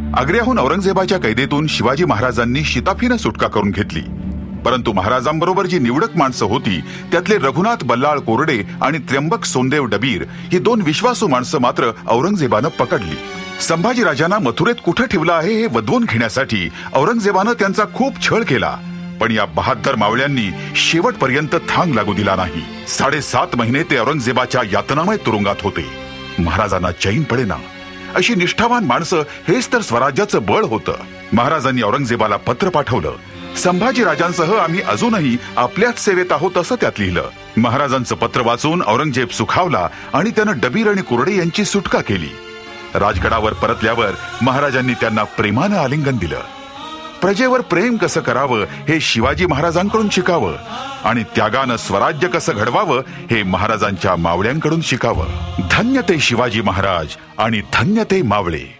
आग्र्याहून औरंगजेबाच्या कैदेतून शिवाजी महाराजांनी शिताफीनं सुटका करून घेतली. परंतु महाराजांबरोबर जी निवडक माणसं होती त्यातले रघुनाथ बल्लाळ कोरडे आणि त्र्यंबक सोनदेव डबीर ही 2 विश्वासू माणसं मात्र औरंगजेबानं पकडली. संभाजीराजांना मथुरेत कुठं ठेवलं आहे हे वदवून घेण्यासाठी औरंगजेबानं त्यांचा खूप छळ केला. पण या बहाद्दर मावळ्यांनी शेवटपर्यंत थांग लागू दिला नाही. 7.5 महिने ते औरंगजेबाच्या यातनामय तुरुंगात होते. महाराजांना चैन पडेना. अशी निष्ठावान माणसं हेच तर स्वराज्याचं बळ होतं. महाराजांनी औरंगजेबाला पत्र पाठवलं. संभाजीराजांसह आम्ही अजूनही आपल्याच सेवेत आहोत असं त्यात लिहिलं. महाराजांचं पत्र वाचून औरंगजेब सुखावला आणि त्यानं डबीर आणि कुरडे यांची सुटका केली. राजगडावर परतल्यावर महाराजांनी त्यांना प्रेमानं आलिंगन दिलं. प्रजेवर प्रेम कसं करावं हे शिवाजी महाराजांकडून शिकावं आणि त्यागानं स्वराज्य कसं घडवावं हे महाराजांच्या मावळ्यांकडून शिकावं. धन्य ते शिवाजी महाराज आणि धन्य ते मावळे.